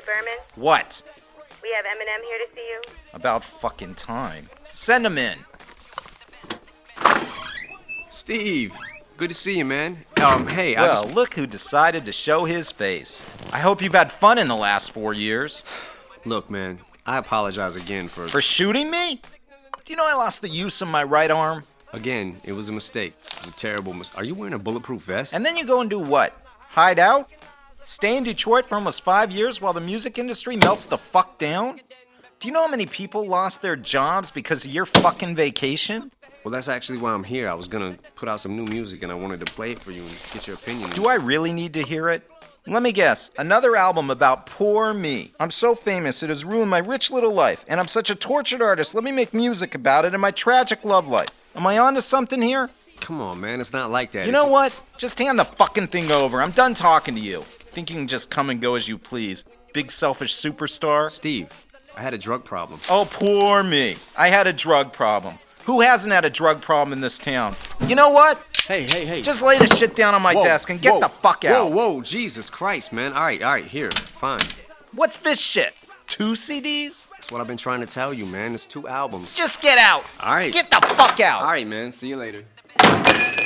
Mr. Berman? What? We have Eminem here to see you. About fucking time. Send him in. Steve, good to see you, man. Hey, Well, look who decided to show his face. I hope you've had fun in the last 4 years. Look, man, I apologize again for... For shooting me? Do you know I lost the use of my right arm? Again, it was a mistake. It was a terrible mistake. Are you wearing a bulletproof vest? And then you go and do what? Hide out? Stay in Detroit for almost 5 years while the music industry melts the fuck down? Do you know how many people lost their jobs because of your fucking vacation? Well, that's actually why I'm here. I was gonna put out some new music and I wanted to play it for you and get your opinion. Do I really need to hear it? Let me guess, another album about poor me. I'm so famous, it has ruined my rich little life, and I'm such a tortured artist, let me make music about it and my tragic love life. Am I onto something here? Come on, man, it's not like that. You know what? Just hand the fucking thing over. I'm done talking to you. Think you can just come and go as you please. Big selfish superstar. Steve, I had a drug problem. Oh, poor me. I had a drug problem. Who hasn't had a drug problem in this town? You know what? Hey. Just lay the shit down on my desk and get the fuck out. Whoa, Jesus Christ, man. All right, here, fine. What's this shit? 2 CDs? That's what I've been trying to tell you, man. It's 2 albums. Just get out. All right. Get the fuck out. All right, man. See you later.